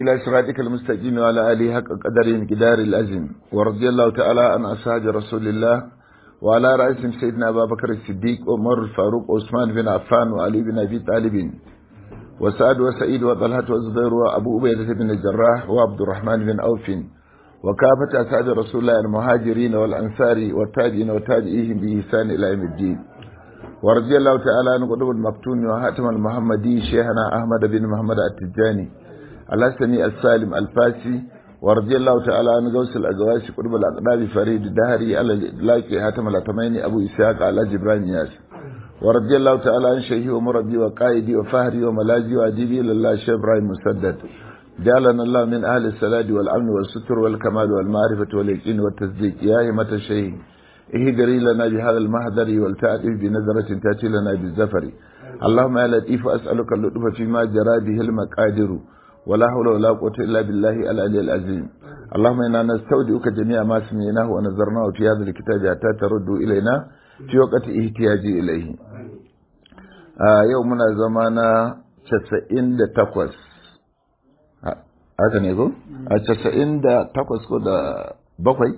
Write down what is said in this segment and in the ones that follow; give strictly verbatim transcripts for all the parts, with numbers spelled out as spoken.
إلى صراطك المستقيم وعلى آله حق قدر مقدار الأزم ورضي الله تعالى عن أصحاب رسول الله وعلى رئيسهم سيدنا أبا بكر الصديق وعمر الفاروق وعثمان بن عفان وعلي بن أبي طالب وسعد وسعيد وطلحة والزبير وأبو عبيدة بن الجراح وعبد الرحمن بن عوف وكافة أصحاب رسول الله المهاجرين والأنصار والتابعين وتابعيهم بإحسان إلى يوم الدين ورضي الله تعالى عن قطب المكتوم وحاتم المحمدي شيخنا أحمد بن محمد التجاني الحسني السالم الفاسي ورضي الله تعالى عن غوث الأجواس قطب الأقداب فريد الدهري على الإطلاق حاتم الأتميني أبو إسحاق على جبران ياس ورضي الله تعالى عن شيخي ومربي وقائدي وفهري وملاذي وأديبي لله الشيخ إبراهيم مسدد جعلنا الله من أهل السلاد والأمن والستر والكمال والمعرفة واليقين والتصديق يا همة الشيخ اهدري لنا بهذا المهدر والتأتي بنظرة تأتي لنا بالزفر اللهم يا لطيف أسألك اللطف فيما جرى به المقادر ولا حول ولا قوة إلا بالله العلي العظيم اللهم إنا نستودعك جميع ما سمعناه ونظرناه في هذا الكتاب حتى ترد إلينا في وقت احتياجي إليه آه يومنا زمانا تسعين تقوس haka ne ko a casa'in da takwas ko da bakwai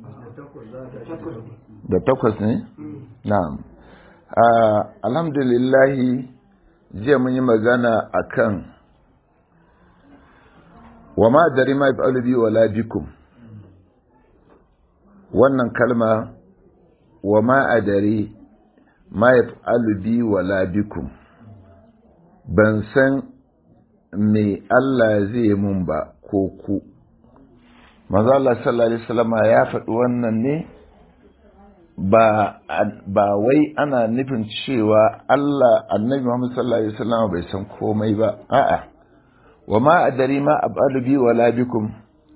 da takwas ne na'am alhamdulillahi jiya mun yi magana akan wa ma dari ma yaf'alu bi wala bikum wannan kalma wa ma adari ma yaf'alu bi wala bikum ban san me Allah zai mun ba ko ku manzo Allah sallallahu alaihi wasallam ya faɗi wannan ne ba ba wai ana nufin cewa Allah annabi Muhammad sallallahu alaihi wasallam bai san komai ba a'a wa ma adari ma abalu bi wala bikum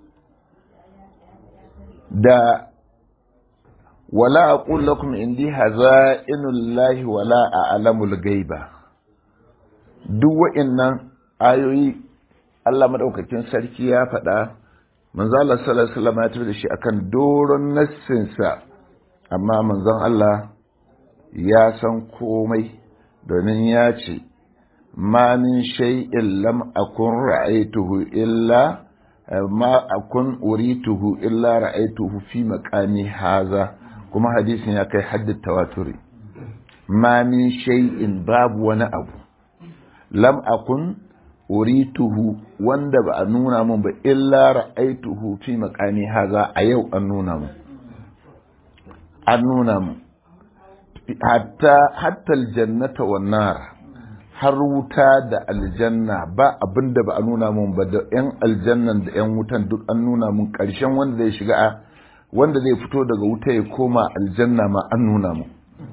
da wala aqul lakum indi haza'inullahi wala a'lamul ghaiba duk wa'annan ayoyi Allah madaukakin sarki ya faɗa manzo Allah sallallahu alaihi wasallam ya tafi da shi akan doron nassin sa amma manzon Allah ya san komai domin ya ce ma min shay'in lam akun ra'aytuhu illa ma akun urituhu illa ra'aytuhu fi maqami haza kuma hadisin ya kai haddin tawaturi ma min shay'in babu wani abu lam akun urituhu wanda ba a nuna mun ba illa ra'aituhu fi maqami haza a yau an nuna mun an nuna mun hatta hatta aljannata wan nar har wuta da aljanna ba abinda ba a nuna mun ba da yan aljannan da yan wutan duk an nuna mun karshen wanda zai shiga wanda zai fito daga wuta ya koma aljanna ma an nuna mun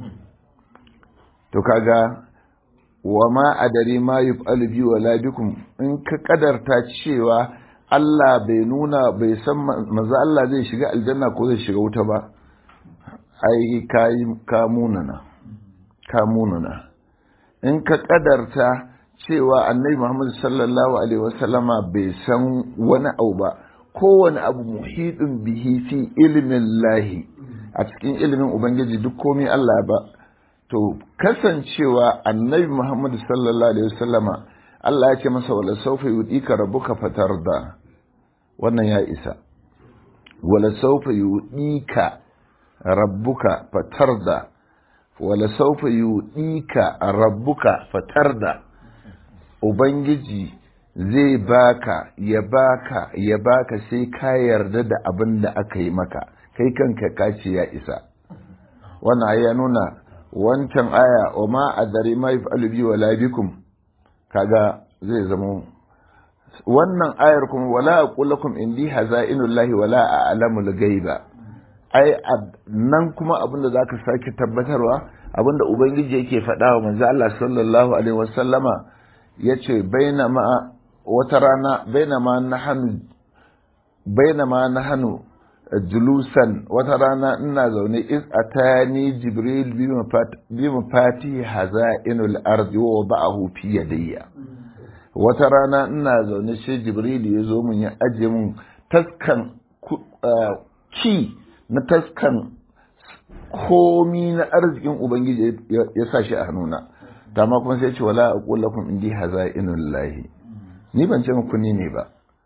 to kaga wa ma adari ma yuf'alu bi wala bikum in ka kadarta cewa Allah bai nuna bai san manzo Allah zai shiga aljanna ko zai shiga wuta ba ai kai ka munana ka munana in ka kadarta cewa annabi Muhammad sallallahu alaihi wasallama bai san wani abu ba kowane abu muhidin bihi fi ilmin lahi a cikin ilimin ubangiji duk komai Allah ba to kasancewa annabi Muhammad sallallahu alaihi wasallama Allah ya ce masa wala sawfa yudika rabbuka fatarda wannan ya isa wala sawfa yudika rabbuka fatarda wala sawfa yudika rabbuka fatarda ubangiji zai baka ya baka ya baka sai ka yarda da abin da aka yi maka kai kanka kace ya isa wannan ya nuna wancan aya wa ma adari ma yaf'alu bi wala bikum kaga zai zama wannan ayar kuma wala aqul lakum indi haza'inullahi wala a'lamul ghaiba ai nan kuma abinda zaka sake tabbatarwa abinda ubangiji yake faɗa wa manzo Allah sallallahu alaihi wasallama yace bainama wata rana bainama nahnu bainama nahnu julusan wata rana ina zaune iz atani jibril bi mafati haza'inul ardi wa wada'ahu fi yadayya wata rana ina zaune sai jibril ya zo mun ya aje mun taskan ki na taskan komi na arzikin ubangiji ya sa shi a hannuna dama kuma sai ce wala aqul lakum indi haza'inul lahi ni ban ce muku ni ne ba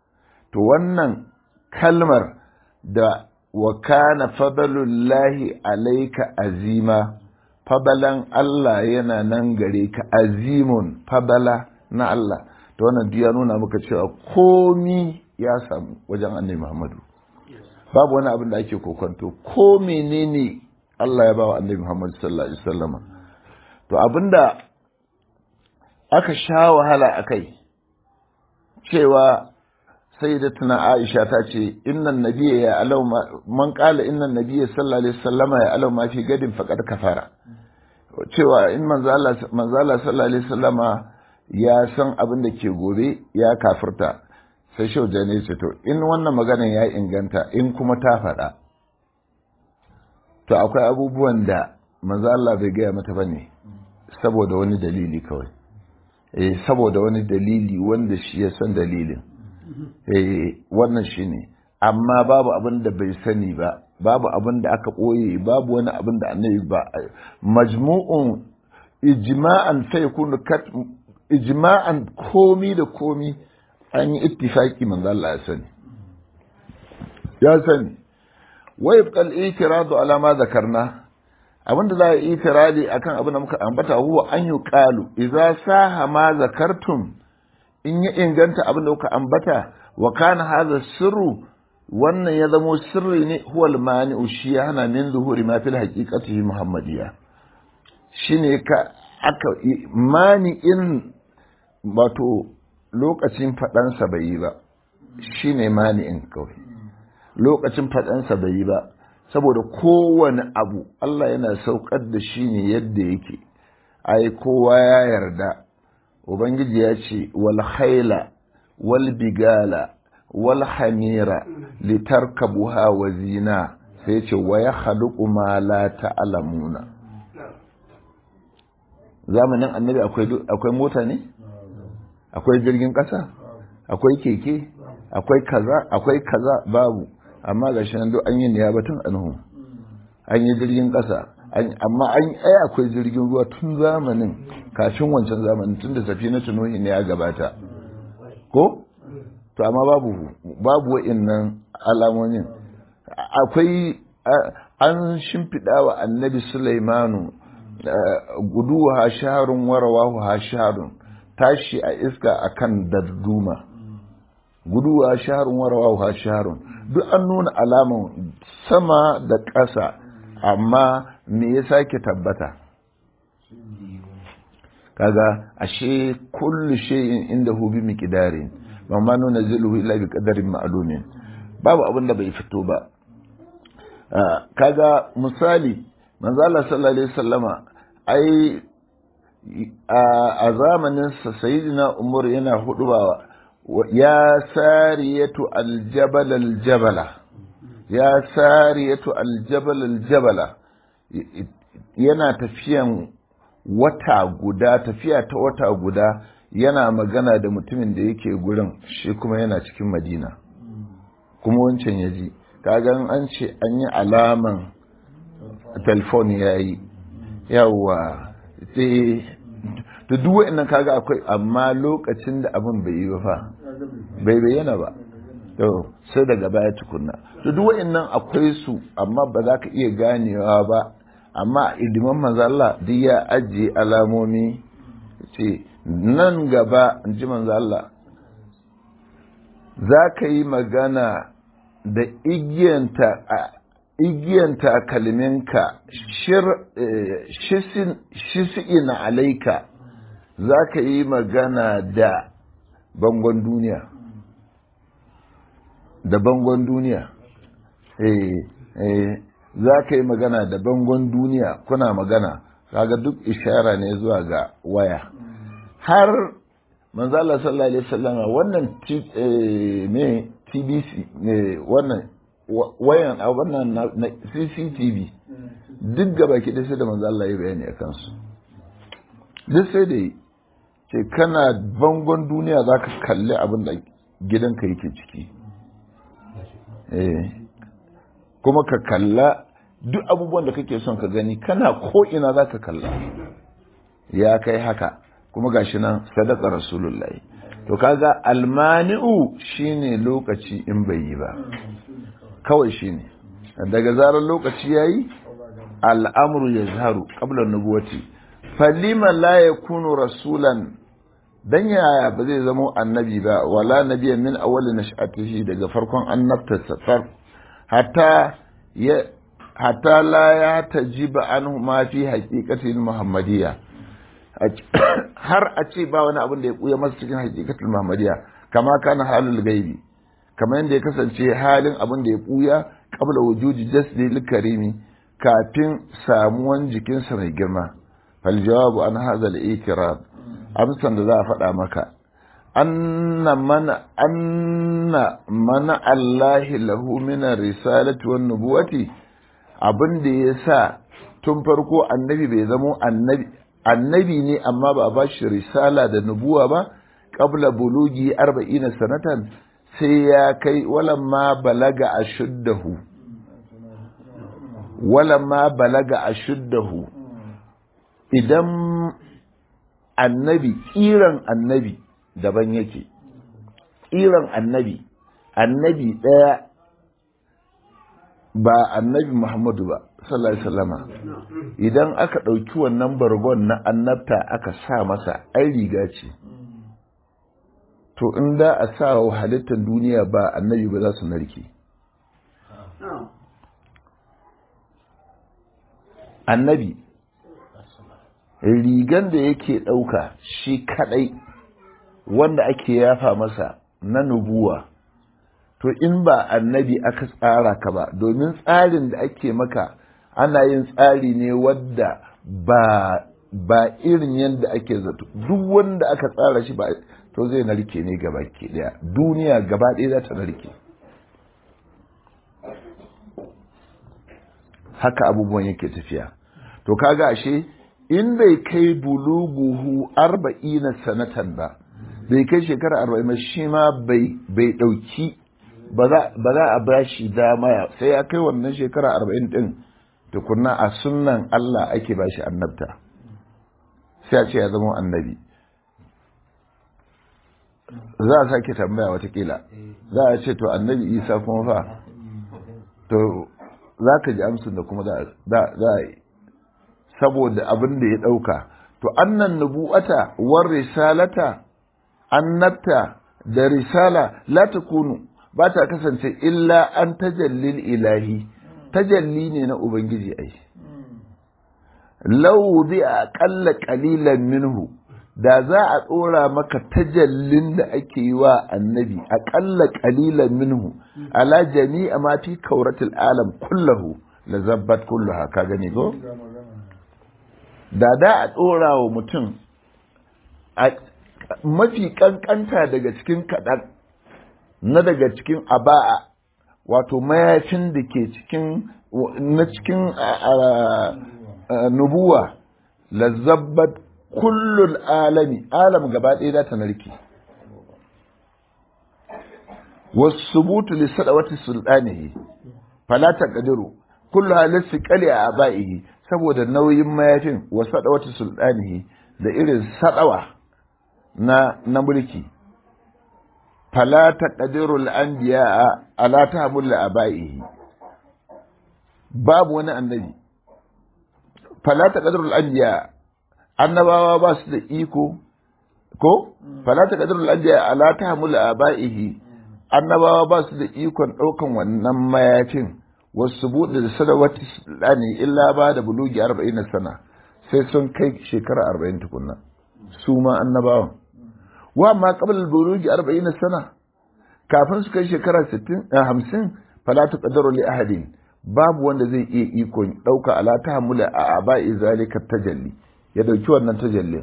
to wannan kalmar da wa kana fadalullahi alaika azima, fadalan Allah yana nan gare ka, azimun fadala na Allah. To wannan ya nuna maka cewa komi ya samu wajen annabi Muhammadu, babu wani abin da ake kokonto, ko menene Allah ya bawa annabi Muhammadu sallallahu alaihi wasallama. To abinda aka sha wahala akai cewa sayyidatuna Aisha ta ce innan nabiyya ya alau man qala innan nabiyya sallallahu alaihi wasallama ya alau ma fi gadin faqad kafara, cewa in manzo Allah manzo Allah sallallahu alaihi wasallama ya san abin da ke gobe ya kafirta. Sai shauja ne ce to in wannan maganan ya inganta in kuma ta faɗa, to akwai abubuwan da manzo Allah bai gaya mata bane saboda wani dalili kawai, eh saboda wani dalili wanda shi ya san dalilin, eh wannan shine. Amma babu abin da bai sani ba, babu abin da aka ɓoye, babu wani abin da annabi ba. Majmu'un ijma'an sai yakunu kat ijma'an, komi da komi an yi ittifaki manzo Allah ya sani ya sani. Wa yabqal itiradu ala ma zakarna, abinda za a yi itiradi akan abin da muka ambata, huwa an yuqalu idza saha ma zakartum, in ya inganta abin da kuka ambata, wa kana hadha sirru, wannan ya zamo sirri ne, huwa al-mani'u, shi hana min zuhuri ma fil haqiqatihi muhammadiyya, shine ka aka mani'in, wato lokacin faɗansa bai yi ba, shi ne mani'in kawai, lokacin faɗansa bai yi ba, saboda kowane abu Allah yana saukar da shi ne yadda yake. Ai kowa ya yarda, Ubangiji ya ce wal haila wal bigala wal hamira litarkabuha wa zina, sai ce wa ya khaluqu ma la ta'lamuna. Zamanin annabi akwai akwai mota ne? Akwai jirgin ƙasa, akwai keke, akwai kaza, akwai kaza, babu. Amma ga shi nan duk an yi niyabatun anhu, an yi jirgin ƙasa, amma an ai akwai jirgin ruwa tun zamanin, kafin wancan zamanin, tun da safinatu nuhi ne ya gabata, ko? To amma babu babu wa'innan alamomin. Akwai an shimfiɗa wa annabi Sulaimanu guduwa shaharun warawahu hasharun, tashi a iska akan darduma, guduwa shaharun warawa shaharun, duk an nuna alaman sama da ƙasa, amma me ya sake tabbata? Kaga ashe kullu shay'in indahu bi miqdarin, wa ma nunzilu illa bi qadarin ma'lumin, babu abin da bai fito ba. Kaga misali manzo Allah sallallahu alaihi wasallama, ai a zamanin sa sayyidina Umar yana hudubawa, ya sariyatu aljabal aljabala, ya sariyatu aljabal aljabala, yana tafiyan wata guda, tafiya ta wata guda, yana magana da mutumin da yake gurin, shi kuma yana cikin Madina, kuma wancan ya ji. Kaga an ce an yi alaman telefon ya yi yawa, sai da duk wa'annan kaga akwai, amma lokacin da abin bai yi ba fa, bai bayyana ba, to sai daga baya tukunna. To duk wa'annan akwai su, amma ba za ka iya ganewa ba. Amma idiman manzo Allah duk ya ajiye alamomi, ce nan gaba, in ji manzo Allah, za ka yi magana da igiyanta igiyanta kalminka shisi'in alaika, za ka yi magana da bangon duniya, da bangon duniya, eh eh za ka yi magana da bangon duniya, kuna magana, kaga duk ishara ne zuwa ga waya. Har manzo Allah sallallahu alaihi wasallam wannan me T B C ne, wannan wayan a wannan na C C T V, duk gaba ki da sai da manzo Allah ya bayani a kansu, duk sai da ce kana bangon duniya za ka kalli abin da gidanka yake ciki, eh kuma ka kalla duk abubuwan da kake son ka gani, kana ko ina za ka kalla. Ya kai haka, kuma gashi nan sadaka rasulullahi. to kaga almani'u shine lokaci in bai yi ba kawai shine daga zarar lokaci yayi al'amru yazharu qabla nubuwati falima la yakunu rasulan dan yaya ba zai zama annabi ba wala nabiyyan min awwal nash'atihi daga farkon annabtarsa tsar hatta ya hatta la ya tajiba anhu ma fi haqiqatil muhammadiyya har a ce ba wani abin da ya buya masa cikin haqiqatul muhammadiyya kama kana halul gaibi kama yanda ya kasance halin abin da ya buya qabla wujudi jasdil karimi kafin samuwan jikinsa mai girma fal jawabu an hadha al itirab amsan da za a faɗa maka anna mana anna mana allahi lahu min risalati wan nubuwati abin da yasa tun farko annabi bai zamo annabi annabi ne amma ba a bashi risala da nubuwa ba qabla bulugi arba'ina sanatan sai ya kai walamma balaga ashuddahu walamma balaga ashuddahu idan annabi kiran annabi daban yake kiran annabi annabi daya ba annabi Muhammadu ba sallallahu alaihi wasallama idan aka dauki wannan bargon na annabta aka sa masa ai riga ce to in da a sa wa halittar duniya ba annabi ba za su narke annabi rigan da yake ɗauka shi kaɗai wanda ake yafa masa na nubuwa to in ba annabi aka tsara ka ba domin tsarin da ake maka ana yin tsari ne wadda ba ba irin yadda ake zato duk wanda aka tsara shi ba to zai narke ne gaba ke daya duniya gaba ɗaya za ta narke haka abubuwan yake tafiya to kaga ashe in bai kai buluguhu arba'ina sanatan ba bai kai shekara arba'in ba shi ma bai ɗauki ba za a ba shi dama sai ya kai wannan shekara arba'in ɗin tukunna a sunnan Allah ake ba shi annabta sai a ce ya zama annabi za a sake tambaya watakila za a ce to annabi isa kuma fa to za ka ji amsin da kuma za a yi saboda abin da ya ɗauka to annan nubu'ata war risalata annabta da risala la takunu ba ta kasance illa an tajallil ilahi tajalli ne na ubangiji ai law bi aqalla qalilan minhu da za a ɗora maka tajallin da ake yi wa annabi aqalla qalilan minhu ala jami'a ma fi kauratil alam kullahu la zabbat kulluha ka gani go da da a ɗora wa mutum mafi ƙanƙanta daga cikin kaɗan na daga cikin aba'a wato mayafin da ke cikin na cikin nubuwa lazabbat kullul alami alam gaba ɗaya za ta narke wasu butu lissadawati sultanihi fala taqdiru kullu halisi qali a aba'ihi saboda nauyin mayafin wa sadawati sultanihi da irin sadawa na na mulki fala taqdiru al-anbiya ala tahmul aba'ihi babu wani annabi fala taqdiru al-anbiya annabawa ba su da iko ko fala taqdiru al-anbiya ala tahmul aba'ihi annabawa ba su da ikon daukan wannan mayafin wasu buɗe da sadawati lani illa ba da bulugi arba'in sana sai sun kai shekara arba'in tukunna su ma annabawan wa ma qabla bulugi arba'in sana kafin su kai shekara sittin hamsin fala tuqdaru li ahadin babu wanda zai iya ikon dauka ala tahmula a aba'i zalika tajalli ya dauki wannan tajallin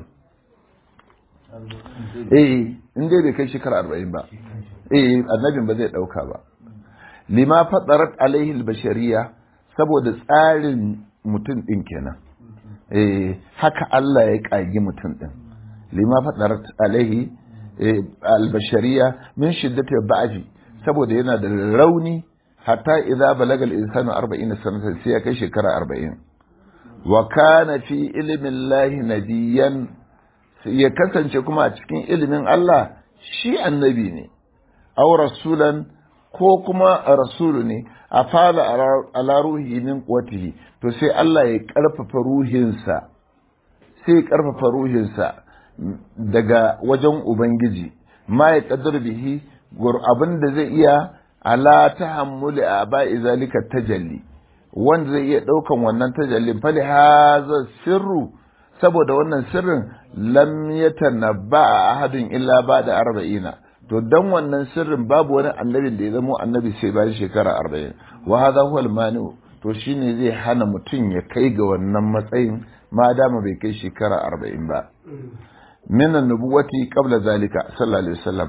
eh in dai bai kai shekara arba'in ba eh annabin ba zai dauka ba lima fadarat alaihi albashariya saboda tsarin mutum din kenan eh haka Allah ya kagi mutum din lima fadarat alaihi albashariya min shiddati ba'ji saboda yana da rauni hatta idza balaga al-insanu arba'in sanatan sai ya kai shekara arba'in wa kana fi ilmi Allah nabiyyan ya kasance kuma a cikin ilimin Allah shi annabi ne aw rasulan ko kuma rasulu ne a fara ala ruhi min quwwatihi to sai Allah ya karfafa ruhinsa sai ya karfafa ruhinsa daga wajen ubangiji ma ya kaddar bihi gur abin da zai iya ala tahammuli aba'i zalika tajalli wanda zai iya daukan wannan tajallin fali haza sirru saboda wannan sirrin lam yatanabba ahadun illa ba'da arba'ina to dan wannan sirrin babu wani annabin da ya zama annabi sai bayan shekara arba'in wa hadha huwa al-mani to shine zai hana mutum ya kai ga wannan matsayin ma dama bai kai shekara arba'in ba min an-nubuwati qabla zalika sallallahu alaihi wasallam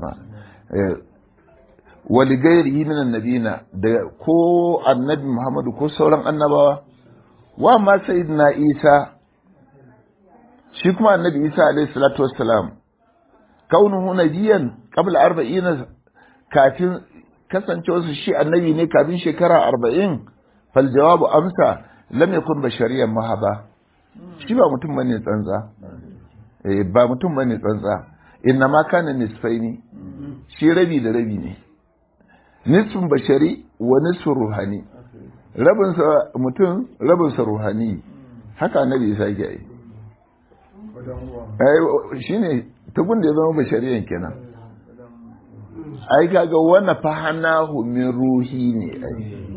wa li ghayrihi min an-nabiyina da ko annabi Muhammadu ko sauran annabawa wa ma sayyidina Isa shi kuma annabi Isa alaihi salatu wassalam kaunuhu nabiyan qabla arba'ina kafin kasancewarsa shi annabi ne kafin shekara arba'in fal jawabu amsa lam yakun bashariyan mahaba shi ba mutum bane tsantsa eh ba mutum bane tsantsa inna ma kana nisfaini shi rabi da rabi ne nisfun bashari wa nisfun ruhani rabin sa mutum rabin sa ruhani haka annabi Isa yake yi ai shine tukun da ya zama bashariyan kenan ai kaga wana fahanahu min ruhi ne ai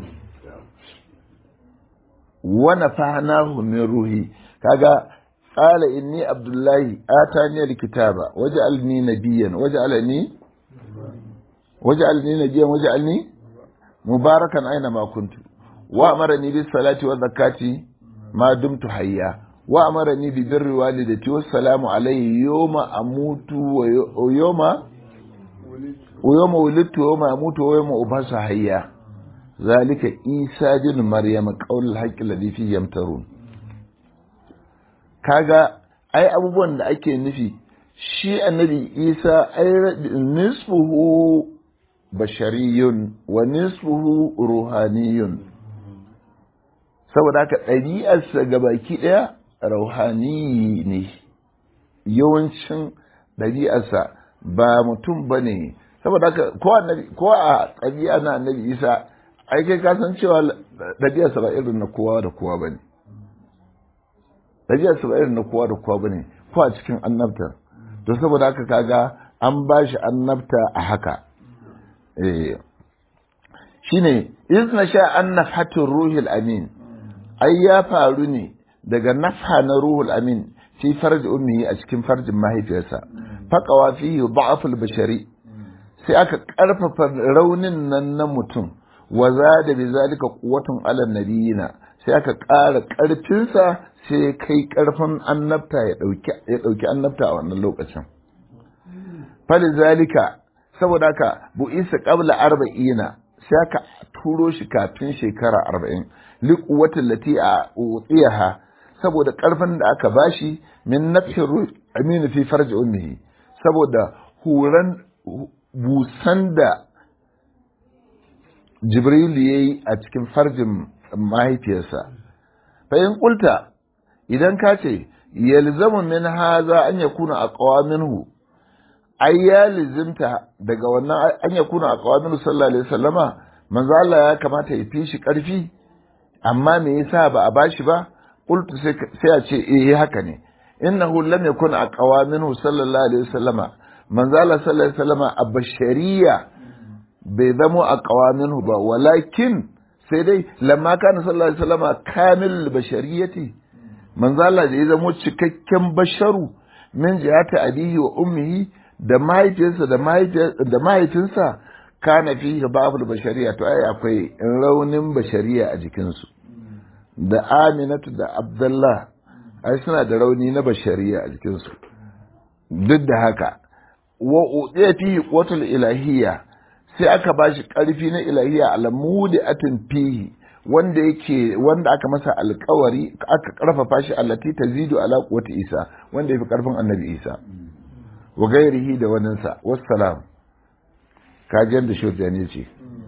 wana fahanahu min ruhi kaga qala inni abdullahi atani alkitaba waj'alni nabiyyan waj'alni waj'alni nabiyyan waj'alni mubarakan aina ma kuntu wa amarani bis salati wa zakati ma dumtu hayya wa amarani bi birri walidati wassalamu alayhi yawma amutu wa yawma wa yawma wulidtu wa yawma amutu wa yawma ubhasu hayya zalika isa bin maryam qaulul haqqi alladhi fihi yamtarun kaga ai abubuwan da ake nufi shi annabi isa ai nisfuhu bashariyun wa nisfuhu ruhaniyun saboda haka ɗabi'arsa gabaki ɗaya rauhani ne yawancin ɗabi'arsa ba mutum ba ne saboda haka ko a ɗabi'a na annabi isa ai kai ka san cewa ɗabi'arsa ba irin na kowa da kowa ba ne ɗabi'arsa ba irin na kowa da kowa ba ne ko a cikin annabta to saboda haka kaga an ba shi annabta a haka shine izna sha an nafhatur ruhil amin ai ya faru ne daga nafha na ruhul amin fi farji ummihi a cikin farjin mahaifiyarsa faqawa fihi da'aful bashari sai aka karfafa raunin nan na mutum wa zada bi zalika quwwatun ala nabiyina sai aka ƙara ƙarfinsa sai kai ƙarfin annabta ya dauki ya dauki annabta a wannan lokacin falizalika saboda haka bu isa qabla arba'ina sai aka turo shi kafin shekara arba'in liquwatin lati a utiyaha saboda karfin da aka bashi min nafsir ruh amin fi farji ummihi saboda huran busan da jibril yayi a cikin farjin mahaifiyarsa fa in qulta idan ka ce yalzamu min haza an yakuna aqwa minhu ai ya lizimta daga wannan an yakuna aqwa minhu sallallahu alaihi wasallama manzo Allah ya kamata ya fi shi karfi amma me yasa ba a bashi ba qultu sai a ce eh haka ne innahu lam yakun aqwa minhu sallallahu alaihi wasallama manzo Allah sallallahu alaihi wasallama abashariya bai zamo aqwa minhu ba walakin sai dai lamma kana sallallahu alaihi wasallama kamil bashariyati manzo Allah da ya zamo cikakken basharu min jihati abihi wa ummihi da mahaifiyarsa da mahaifinsa kana fihi babul bashariya to ai akwai raunin bashariya a jikinsu da Aminatu da Abdullah ai suna da rauni na bashariya a jikinsu duk da haka wa udiya fihi qutul ilahiyya sai aka bashi karfi na ilahiyya alamudi atin fihi wanda yake wanda aka masa alkawari aka karfafa shi allati tazidu ala quwwati Isa wanda yafi karfin annabi Isa wa gairihi da waninsa wassalam kajiyar da shirjani ce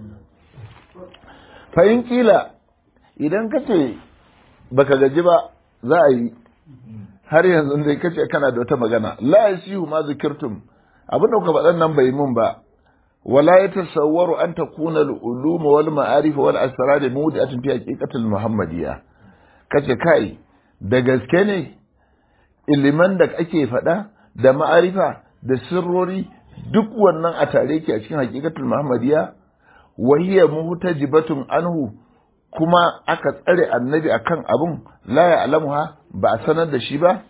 fahim kila idan ka ce baka gaji ba za a yi har yanzu dai kace kana da wata magana la yasihu ma zikirtum abin da kuka faɗan nan bai mun ba wala yatasawwaru an takuna al-ulum wal ma'arif wal asrar mawdi'atun fi haqiqatil muhammadiyya kace kai da gaske ne iliman da ake faɗa da ma'arifa da sirrori duk wannan a tare ke a cikin haqiqatul muhammadiyya wa hiya muhtajibatun anhu kuma aka tsare annabi akan abun la ya'lamuha ba a sanar da shi ba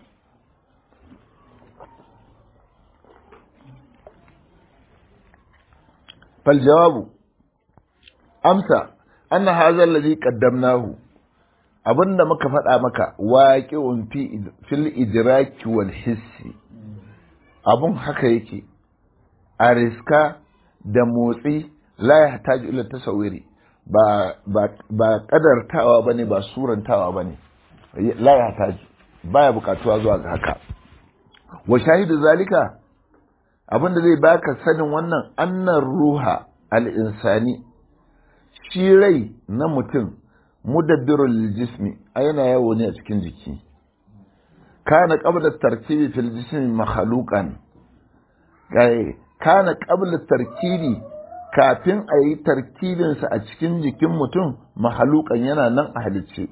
fal jawabu amsa anna hadha alladhi qaddamnahu abinda muka faɗa maka waqi'un fi fil idraki wal hissi abun haka yake a riska da motsi la yahtaju ila tasawiri ba ba ba kadartawa bane ba surantawa bane la yahtaju baya bukatuwa zuwa ga haka wa shahidu zalika abinda zai baka sanin wannan annar ruha al-insani shi rai na mutum mudabbirul jismi yana yawo ne a cikin jiki kana qabla tarkibi fil jismi makhluqan kai kana qabla tarkibi kafin a yi tarkibinsa a cikin jikin mutum mahalukan yana nan a halicce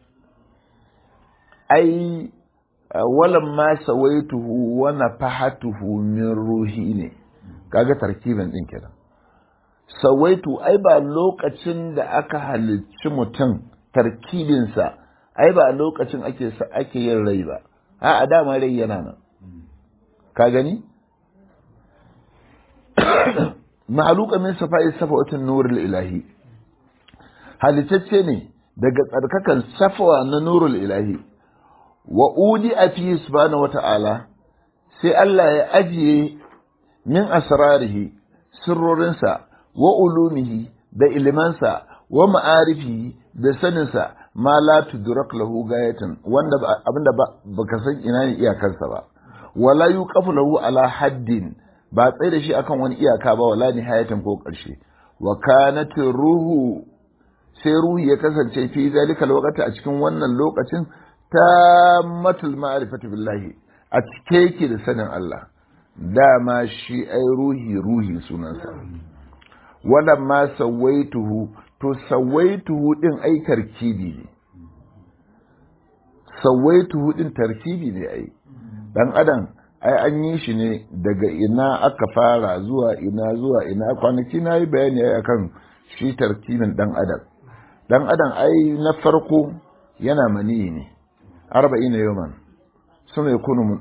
ai walan ma sawaituhu wa nafahatuhu min ruhi ne kaga tarkibin din kenan sawaitu ai ba lokacin da aka halicci mutum tarkibinsa ai ba lokacin ake ake yin rai ba a dama rai yana nan ka gani mahaluka min safai safawatin nurul ilahi halittacce ne daga tsarkakan safawa na nurul ilahi wa udi a fi subhanahu wata'ala sai Allah ya ajiye min asrarihi sirrorinsa wa ulumihi da ilimansa wa ma'arifihi da saninsa ma la tudrak lahu gayatan wanda abinda baka san ina ne iyakansa ba wala yuqafu lahu ala haddin ba tsaye da shi akan wani iyaka ba wala nihayatan ko ƙarshe wa kanat ruhu sai ruhi ya kasance fi zalika lokaci a cikin wannan lokacin tammatul ma'rifati billahi a cike yake da sanin Allah dama shi ai ruhi ruhi sunansa wala ma sawaituhu to sawaituhu din ai tarkibi ne sawaituhu din tarkibi ne ai dan adam ai an yi shi ne daga ina aka fara zuwa ina zuwa ina kwanaki na yi bayani ai akan shi tarkibin dan adam dan adam ai na farko yana mani ne arba'ina yawman sun ya kunu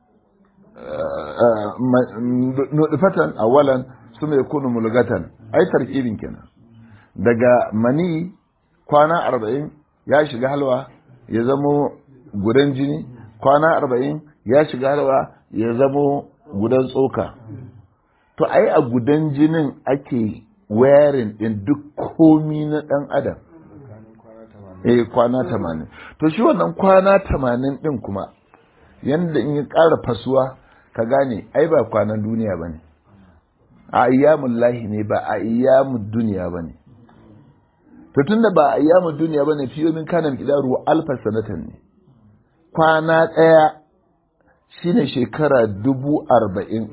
nudfatan awalan sun ya kunu mulgatan ai tarkibin kenan daga mani kwana arba'in ya shiga halwa ya zamo gudan jini kwana arba'in ya shiga halwa ya zamo gudan tsoka to ai a gudan jinin ake wayarin din duk komi na dan adam eh kwana tamanin to shi wannan kwana tamanin din kuma yanda in ya ƙara fasuwa ka gane ai ba kwanan duniya bane a ayyamul lahi ne ba a ayyamud duniya bane to tunda ba a ayyamud duniya bane fiye min kana kidaru alfa sanatan ne kwana ɗaya shine shekara dubu arba'in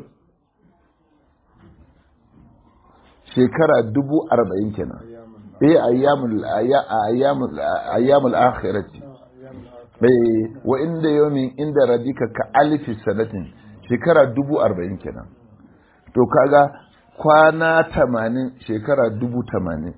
shekara dubu arba'in kenan eh ayyamul ayyamul ayyamul akhirati bai wa inda yawmin inda radika ka alfi sanatin shekara dubu arba'in kenan to kaga kwana tamanin shekara dubu tamanin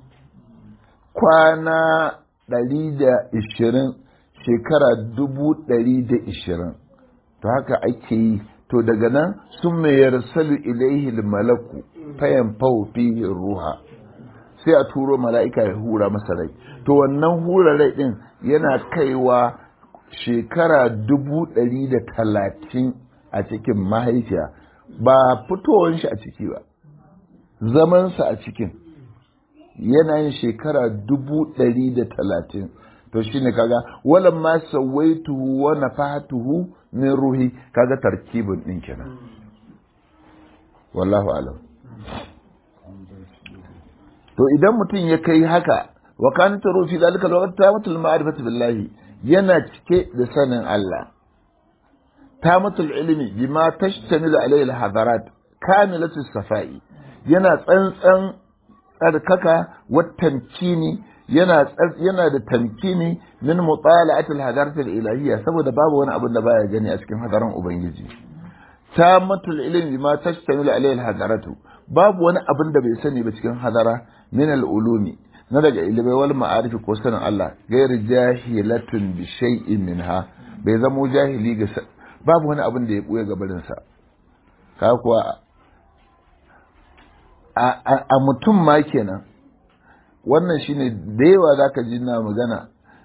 kwana ɗari da ishirin shekara dubu ɗari da ishirin to haka ake yi to daga nan sun mai yarsalu ilaihi malaku fayan fihi ruha sai a turo mala'ika ya hura masa rai to wannan hura rai din yana kaiwa shekara dubu ɗari da talatin a cikin mahaifiya ba fitowar shi a ciki ba zamansa a cikin yana yin shekara dubu ɗari da talatin to shine kaga walan ma sawaituhu wa nafahatuhu min ruhi kaga tarkibin din kenan wallahu alam to idan mutum ya kai haka wa kan taru fi zalika alwaqt tamatul ma'rifati billahi yana cike da sanin Allah tamatul ilmi bima tashtamilu alayhi alhadarat kamilatu safai yana tsantsan tsarkaka wa tamkini yana yana da tamkini min mutala'atil hadaratil ilahiyya saboda babu wani abin da baya gani a cikin hadaran ubangiji tamatul ilmi bima tashtamilu alayhi alhadaratu babu wani abin da bai sani ba cikin hadara min alulumi na daga ilmai wal ma'arifi ko sanin Allah gairi jahilatun bi shay'in minha bai zamo jahili ga babu wani abin da ya buya gabarin sa ka kuwa a mutum ma kenan wannan shine da yawa zaka ji na magana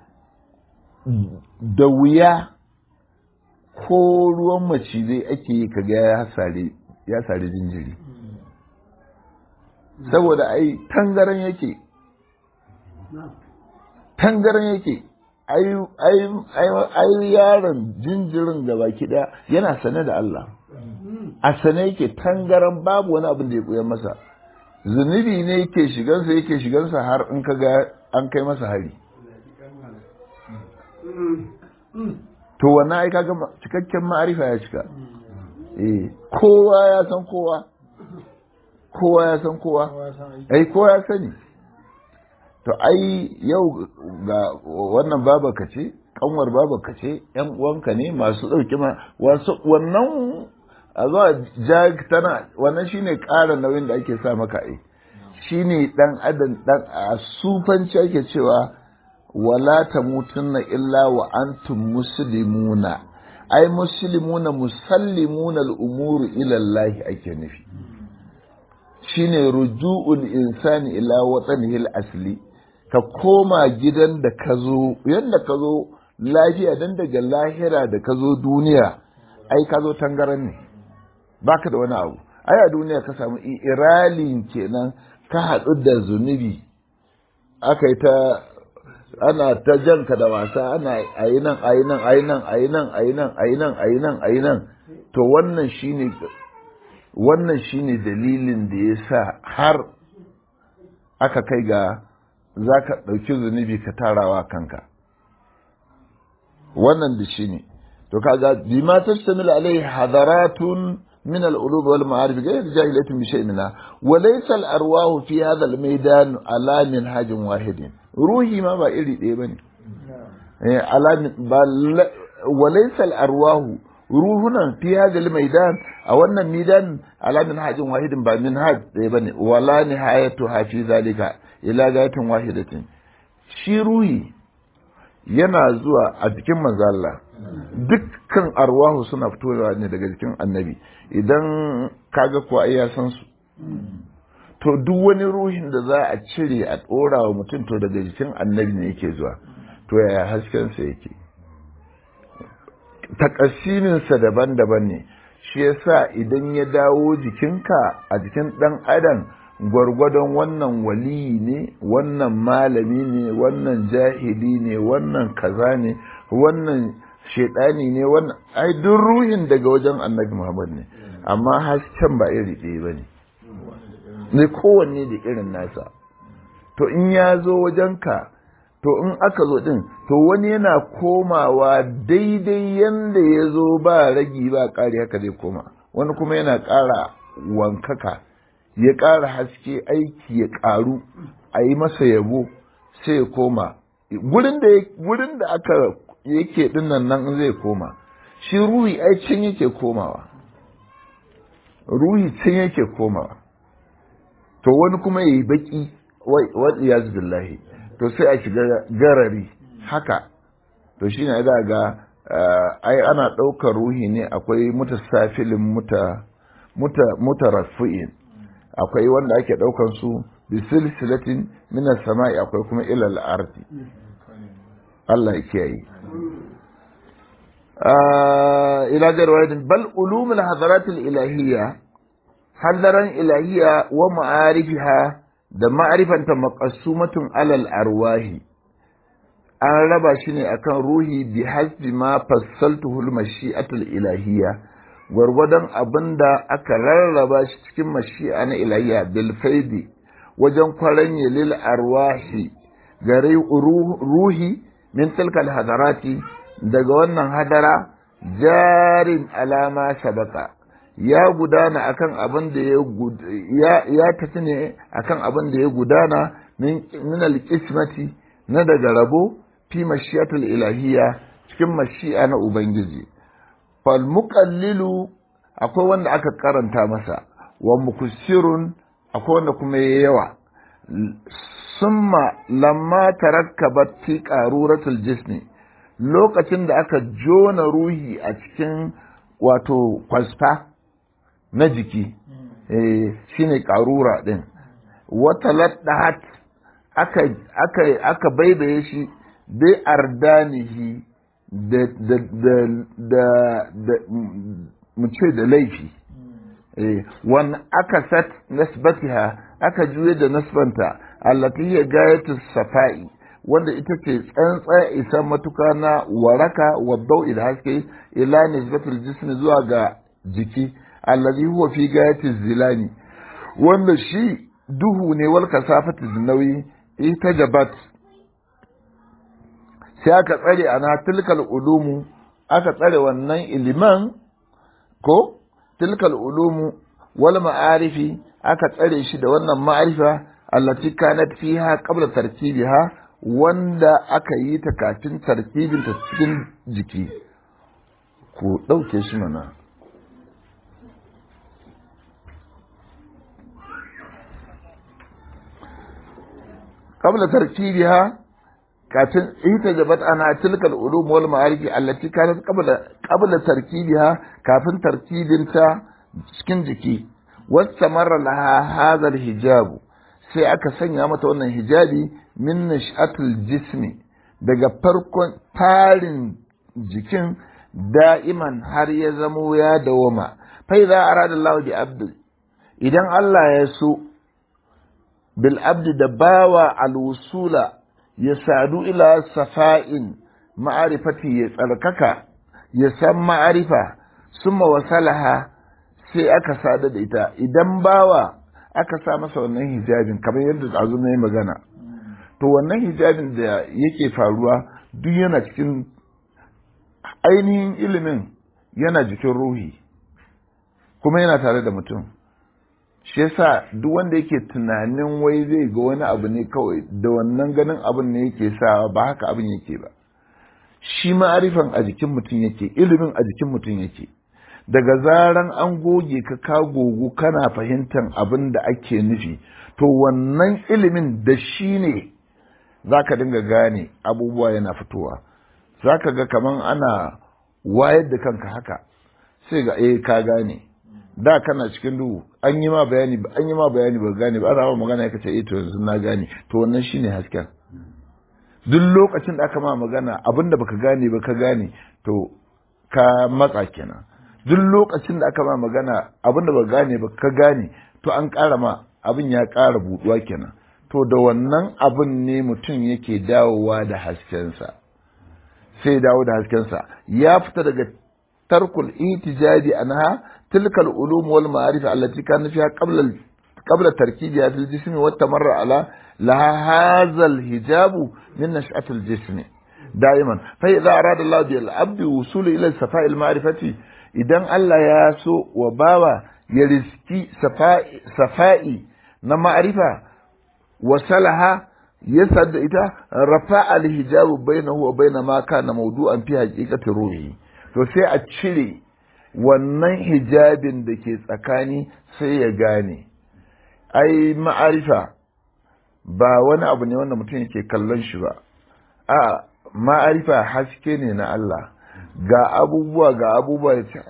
da wuya ko ruwan macizai ake yi kaga ya sare ya sare jinjiri saboda ai tangaran yake tangaran yake ai ai ai yaron jinjirin gaba kida yana sane da Allah a sane yake tangaran babu wani abin da ya koyar masa zunubi ne yake shigansa yake shigansa har in kaga an kai masa hari to wannan ai kaga cikakken ma'arifa ya cika eh kowa ya san kowa kowa ya san kowa ai kowa ya sani to ai yau ga wannan babaka ce kanwar babaka ce yan uwanka ne masu dauki ma wasu wannan a zuwa jag tana wannan shine ƙara nauyin da ake sa maka ai shine dan adam dan a sufanci ake cewa wala tamutunna illa wa antum muslimuna ai muslimuna musallimuna al-umuri ila Allah ake nufi shine ruju'ul insani ila watanihi al-asli ka koma gidan da ka zo yanda ka zo lafiya dan daga lahira da ka zo duniya ai ka zo tangaran ne baka da wani abu ai a duniya ka samu iralin kenan ka haɗu da zunubi aka yi ta ana ta janka da wasa ana ayi nan ayi nan ayi nan ayi nan ayi nan ayi nan ayi nan ayi nan to wannan shine wannan shine dalilin da ya sa har aka kai ga za ka ɗauki zunubi ka tarawa kanka wannan da shine to kaga bima tastamil alaihi hadaratun من العلوم والمعارف غير جاهلة بشيء منها وليس الأرواح في هذا الميدان على منهاج واحد روحي ما بقى إيه بني على بل وليس الأرواح روحنا في هذا الميدان أو أن الميدان على منهاج واحد بمنهاج إيه بني ولا نهايتها في ذلك إلى غاية واحدة شي روحي yana zuwa a jikin manzo Allah dukkan arwahu suna fitowa ne daga jikin annabi idan kaga ko ai ya san su to duk wani ruhin da za a cire a dora wa mutum to daga jikin annabi ne yake zuwa to yaya hasken sa yake takasimin sa daban-daban ne shi yasa idan ya dawo jikinka a jikin dan adam gwargwadon wannan waliyi ne wannan malami ne wannan jahili ne wannan kaza ne wannan shaidani ne wannan ai duk ruhin daga wajen annabi Muhammad ne amma hasken ba iri ɗaya ba ne ne kowanne da irin nasa to in ya zo wajenka to in aka zo din to wani yana komawa daidai yanda ya zo ba ragi ba ƙari haka zai koma wani kuma yana ƙara wankaka ya ƙara haske aiki ya ƙaru a yi masa yabo sai ya koma gurin da gurin da aka yake dinnan nan zai koma shi ruhi ai can yake komawa ruhi can yake komawa to wani kuma yayi baki wa iyaz billahi to sai a shiga garari haka to shine da ga ai ana ɗaukar ruhi ne akwai mutasafilin muta muta mutaraffi'in akwai wanda ake daukan su bi silsilatin min as-sama'i akwai kuma ila al-ardi Allah ya kiyaye ah ila jarwadin bal ulum al-hadarat al-ilahiyya hadaran ilahiyya wa ma'arifiha da ma'rifanta maqassumatun ala al-arwahi an raba shi ne akan ruhi bi hasbi ma fassaltuhu al-mashi'atul ilahiyya gwargwadon abin da aka rarraba shi cikin mashi'a na ilayya bilfaidi wajen kwaranye lil arwahi gare ruhi min tilkal hadarati daga wannan hadara jarin alama sabaka ya gudana akan abin da ya ya tafi ne akan abin da ya gudana min min al-qismati na daga rabo fi mashiyatul ilahiyya cikin mashi'a na ubangiji. Fal muqallilu akwai wanda aka karanta masa, wa mukussirun akwai wanda kuma yayi yawa. Summa lamma tarakkabat fi qaruratul jismi, lokacin da aka jona ruhi a cikin wato kwasfa na jiki, eh shine qarura din, wata laddahat aka aka aka baibaye shi bi ardanihi da da da da, da mu ce da laifi, eh wan aka sat nasbatiha aka juye da nasbanta allati hiya gayatu safai, wanda ita ce tsantsa isa matuka na waraka wa dau'i da haske ila nisbatul jismi zuwa ga jiki allazi huwa fi gayati zilani, wanda shi duhu ne wal kasafati nauyi ita jabat. Sai aka tsare ana tilkal ulumu, aka tsare wannan iliman ko tilkal ulumu wal ma'arifi, aka tsare shi da wannan ma'arifa allati kanat fiha qabla tarkibiha, wanda aka yi ta kafin tarkibin ta cikin jiki. Ku dauke shi mana. qabla tarkibiha, kafin ita jabat ana tilkal ulum wal ma'arif allati kanat qabla qabla tarkibiha, kafin tarkibin ta cikin jiki. Wastamarra laha hadha al hijab, sai aka sanya mata wannan hijabi min nash'atul jismi, daga farkon tarin jikin da'iman har ya zamo ya dawama. Fa idza arada Allah bi abdi, idan Allah ya so bil abdi da bawa al wusula ya sadu ila safa'in ma'arifati, ya tsarkaka ya san ma'arifa, summa wasalaha, sai aka sada da ita. Idan bawa aka sa masa wannan hijabin kamar yadda azu na yi magana, to wannan hijabin da yake faruwa duk yana cikin ainihin ilimin, yana jikin ruhi kuma yana tare da mutum. Shi yasa duk wanda yake tunanin wai zai ga wani abu ne kawai da wannan ganin abin ne yake sa, ba haka abin yake ba. Shi ma'arifan a jikin mutum yake, ilimin a jikin mutum yake. Daga zaran an goge ka ka gogu kana fahimtar abin da ake nufi, to wannan ilimin da shi ne za ka dinga gane abubuwa yana fitowa. Za ka ga kaman ana wayar da kanka haka, sai ga eh ka gane. Da kana cikin duhu, an yi ma bayani ba an yi ma bayani ba gane ba, ana ma magana ka ce eh to yanzu na gane. To wannan shine hasken. Duk lokacin da aka ma magana abinda baka gane ba ka gane, to ka matsa kenan. Duk lokacin da aka ma magana abinda baka gane ba ka gane, to an ƙara ma abin ya ƙara buɗuwa kenan. To da wannan abin ne mutum yake dawowa da haskensa, sai dawo da haskensa ya fita daga tarkul itijabi anha tilkal ulum wal ma'arif allati kana fiha qabla qabla tarkibiha fil jismi wa tamarra ala laha hadha al hijabu min nash'at al jismi daiman. Fa idza arada Allah bil abd wusul ila safa'i al ma'rifati, idan Allah ya so wa bawa ya riski safa'i safa'i na ma'rifa, wasalaha ya sadda ita, rafa al hijabu bainahu wa bain ma kana mawdu'an fi haqiqati ruhi, to sai a cire wannan hijabin da ke tsakani, sai ya gane ai ma'arifa ba wani abu ne wanda mutum yake kallon shi ba. A ma'arifa haske ne na Allah, ga abubuwa ga abubuwa ya ce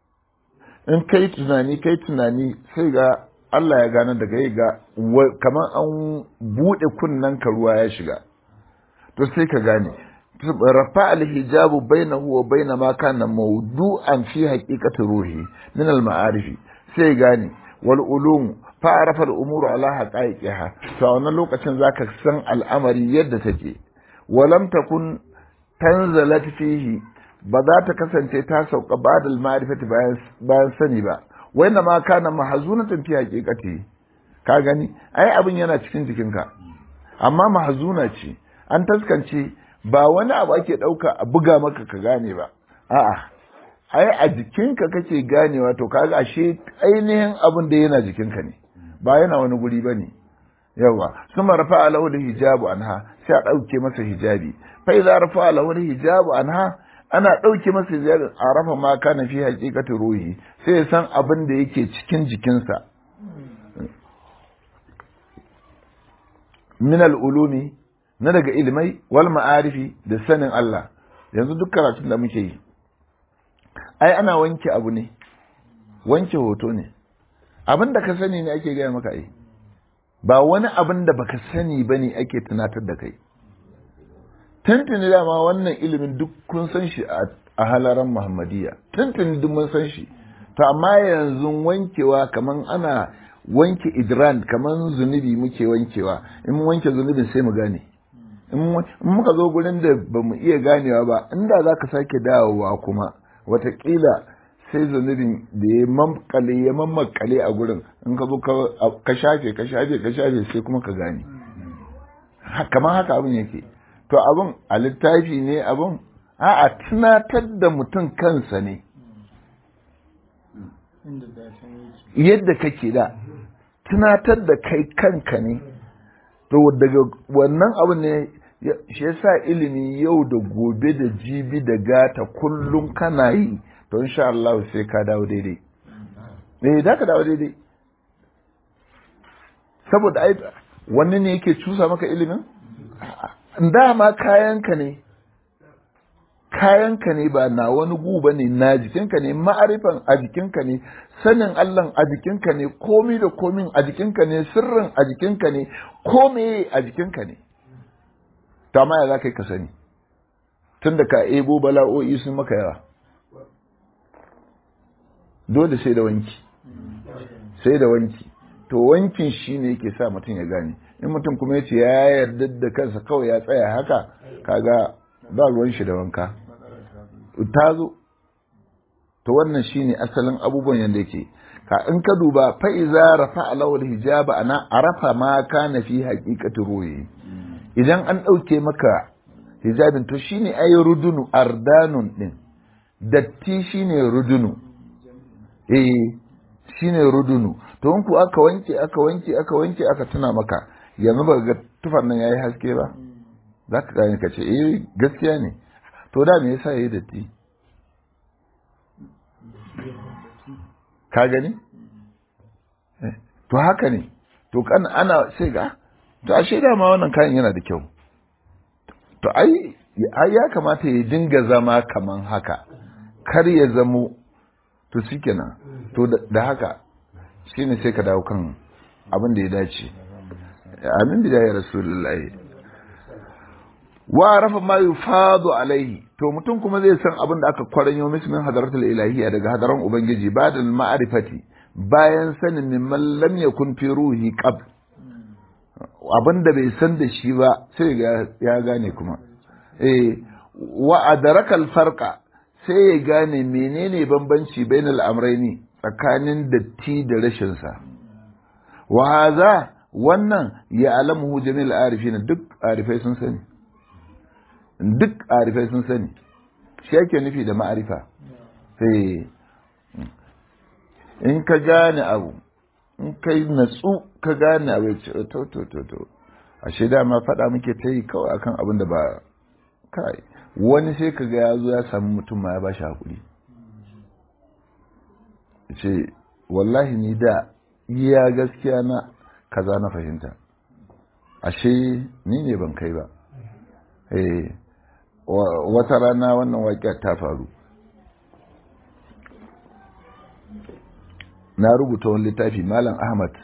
in kai tunani kai tunani sai ga Allah ya gane daga yi ga kamar an buɗe kunnen ka ruwa ya shiga, to sai ka gane rafa al-hijabu bainahu wa bain ma kana mawdu'an fi haqiqati ruhi min al-ma'arif, sai gane wal ulum fa arafa al-umuru ala haqaiqiha. to a wannan lokacin zaka san al'amari yadda take. walam takun tanzalat fihi, ba za ta kasance ta sauka ba'da al-ma'rifati bayan bayan sani ba. wanda ma kana mahzunatan fi haqiqati, ka gani ai abin yana cikin jikinka amma mahzuna ce, an taskance, ba wani abu ake ɗauka a buga maka ka gane ba. A'a, ai a jikinka kake ganewa to kaga ashe ainihin abin da yana jikinka ne ba yana wani guri ba ne yawa sun rafa alahu da hijabu anha sai a ɗauke masa hijabi fa idza rafa alahu da hijabu anha ana ɗauke masa hijabi a rafa ma kana fi haqiqati ruhi sai ya san abin da yake cikin jikinsa min al-ulumi na daga ilmai wal ma'arifi da sanin Allah yanzu duk karatun da muke yi ai ana wanke abu ne wanke hoto ne abin da ka sani ne ake gaya maka ai ba wani abin da baka sani ba ne ake tunatar da kai tuntuni dama wannan ilimin duk kun san shi a halaran muhammadiyya tuntuni duk mun san shi to amma yanzu wankewa kaman ana wanke idran kaman zunubi muke wankewa in mun wanke zunubin sai mu gane in muka zo gurin da ba mu iya ganewa ba inda za ka sake dawowa kuma watakila sai zunubin da ya mamkale ya mammakale a gurin in ka zo ka shafe ka shafe ka shafe sai kuma ka gane kamar haka abin yake to abin a littafi ne abin a tunatar da mutum kansa ne yadda kake da tunatar da kai kanka ne to daga wannan abin ne shi yasa ilimi yau da gobe da jibi da gata kullum kana yi to insha Allah sai ka dawo daidai eh da ka dawo daidai saboda ai wani ne yake cusa maka ilimin dama kayanka ne kayanka ne ba na wani guba ne na jikinka ne ma'arifan a jikinka ne sanin Allah a jikinka ne komi da komin a jikinka ne sirrin a jikinka ne komai a jikinka ne ta ma ya za ka yi ka sani tun da ka ebo bala'o'i sun maka yawa dole sai da wanki sai da wanki to wankin shi ne yake sa mutum ya gane in mutum kuma ya ce ya yarda da kansa kawai ya tsaya haka kaga ba ruwan shi da wanka ta zo to wannan shine asalin abubuwan yanda yake ka in ka duba fa iza rafa alawul hijaba ana arafa ma kana fi haqiqati ruhi idan an dauke maka hijabin to shine ayi rudunu ardanun din datti shine rudunu eh shine rudunu to in ku aka wanke aka wanke aka wanke aka tuna maka yanzu ba ga tufan nan yayi haske ba zaka gane ka ce eh gaskiya ne to da me yasa yayi datti ka gani to haka ne to kan ana sai ga to ashe da ma wannan kayan yana da kyau to ai ai ya kamata ya dinga zama kaman haka kar ya zamo to shikenan to da haka shine sai ka dawo kan abin da ya dace amin bidaya rasulullahi wa rafa ma yufadu alaihi to mutum kuma zai san abin da aka kwaranyo mishi min hadaratul ilahiyya daga hadaran ubangiji badal ma'rifati bayan sanin min man lam yakun fi ruhi qab abin da bai san da shi ba sai ya gane kuma eh wa adraka al farqa sai ya gane menene bambanci bainal amrayni tsakanin datti da rashin sa wa hadha wannan ya alamu jamil arifina duk arifai sun sani duk arifai sun sani shi yake nufi da ma'arifa sai in ka gane abu in kai natsu ka gane abu ya ce to to to to ashe dama faɗa muke ta yi kawai akan abin da ba kai wani sai ka ga ya zo ya sami mutum ma ya ba shi haƙuri ce wallahi ni da iya gaskiya na kaza na fahimta ashe ni ne ban kai ba eh wata rana wannan waƙiyar ta faru na rubuta wani littafi malam ahmad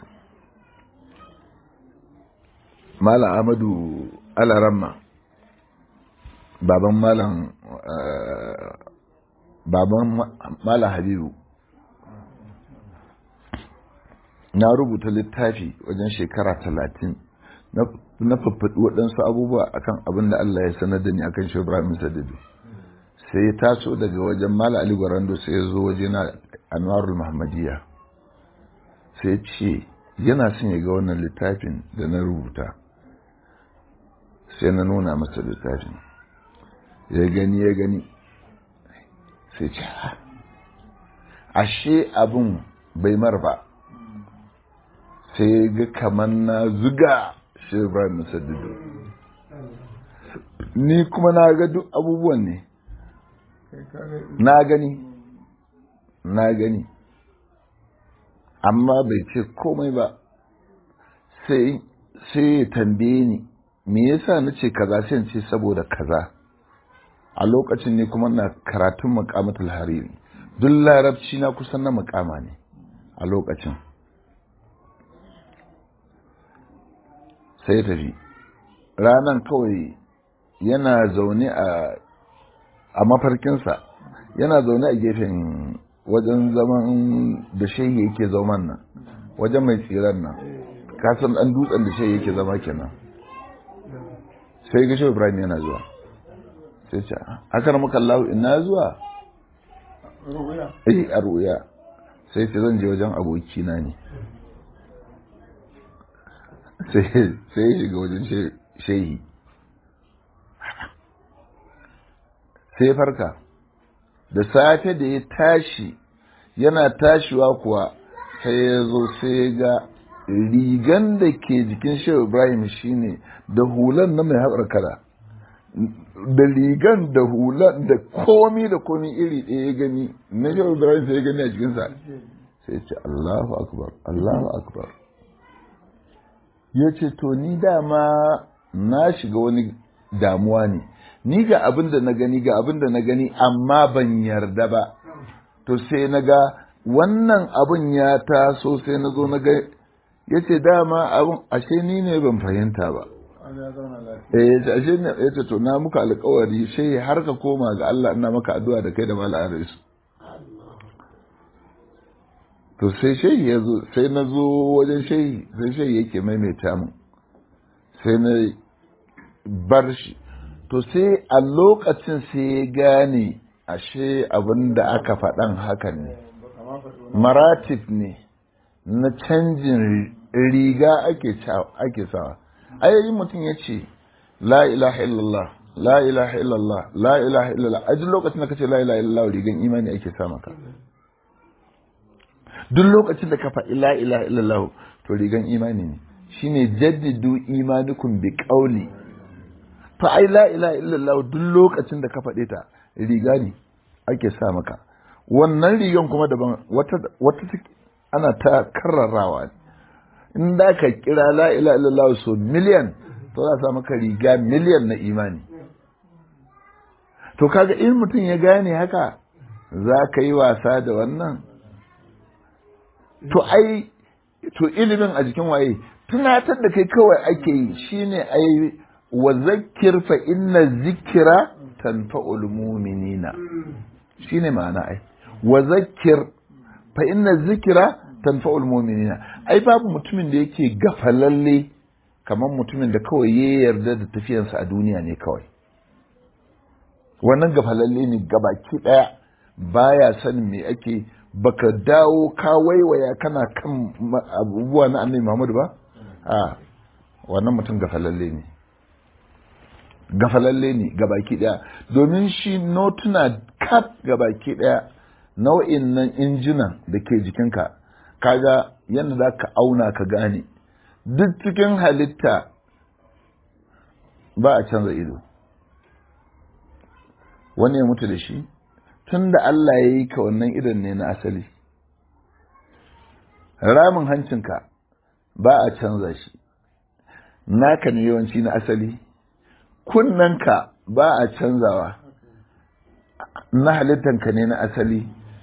malam ahmadu alaramma baban malam baban malam habibu na rubuta littafi wajen shekara talatin na faffaɗi waɗansu abubuwa akan abin da Allah ya sanar da ni akan shi Ibrahim Sadadu sai ya taso daga wajen Mala Ali Gwarando sai ya zo waje na Anwarul Muhammadiyya sai ya ce yana son ya ga wannan littafin da na rubuta sai na nuna masa littafin ya gani ya gani sai ce ashe abin bai mar ba sai ga kamar na zuga shi Ibrahim Musaddidu ni kuma na ga duk abubuwan ne na gani na gani amma bai ce komai ba sai sai ya tambaye ni me yasa na ce kaza sai ce saboda kaza a lokacin ne kuma na karatun maqamatul hariri duk larabci na kusan na maqama ne a lokacin sai tafi ranan kawai yana zaune a a mafarkinsa yana zaune a gefen wajen zaman da shehi yake zauman nan wajen mai tsiran nan kasan dan dutsen da shehi yake zama kenan sai ga shehu Ibrahim yana zuwa sai ce akar maka Allah ina zuwa eh a ruya sai ce zan je wajen abokina ne sai sai ya shiga wajen shehi sai farka da safe da ya tashi yana tashiwa kuwa sai ya zo sai ga rigan da ke jikin shehu Ibrahim shine da hulan na mai haɓar kara da rigan da hulan da komi da komi iri ɗaya ya gani na shehu Ibrahim sai ya gani a jikinsa sai ce Allahu akbar Allahu akbar ya ce to ni dama na shiga wani damuwa ne ni ga abin da na gani ga abin da na gani amma ban yarda ba to sai na ga wannan abin ya taso sai na zo na ga ya ce dama abin ashe ni ne ban fahimta ba eh ashe ne ya ce to na muka alƙawari sai har ka koma ga Allah ina maka addu'a da kai da malam Aris to sai shehi ya zo sai na zo wajen shehi sai shehi yake maimaita mu sai na bar shi to sai a lokacin sai ya gane ashe abin da aka faɗan hakan ne maratib ne na canjin riga ake ake sawa ayoyin mutum ya ce la ilaha illallah la ilaha illallah la ilaha illallah a duk lokacin da kace la ilaha illallah rigan imani ake sa maka duk lokacin da ka faɗi la ilaha illallah to rigan imani ne shine jaddidu imanukum bi qawli fa ai la ilaha illallah duk lokacin da ka faɗe ta riga ne ake sa maka wannan rigan kuma daban wata wata ana ta karrarawa in da ka kira la ilaha illallah so miliyan to za sa maka riga miliyan na imani to kaga in mutum ya gane haka za ka yi wasa da wannan to ai to ilimin a jikin waye tunatar da kai kawai ake yi shine ai wa zakkir fa inna zikra tanfa'ul mu'minina shine ma'ana ai wa zakkir fa inna zikra tanfa'ul mu'minina ai babu mutumin da yake gafalalle kamar mutumin da kawai ya yarda da tafiyarsa a duniya ne kawai wannan gafalalle ne gabaki daya baya sanin me ake baka dawo ka waiwaya kana kan abubuwa na annabi Muhammad ba a wannan mutum gafalalle ne gafalalle ne gabaki daya domin shi notuna kat gabaki daya nau'in nan injinan da ke jikinka kaga yadda za ka auna ka gane duk cikin halitta ba a canza ido wani ya mutu da shi tun da Allah ya yi ka wannan idon ne na asali ramin hancinka ba a canza shi naka ne yawanci na asali kunnanka ba a canzawa na halittanka ne na asali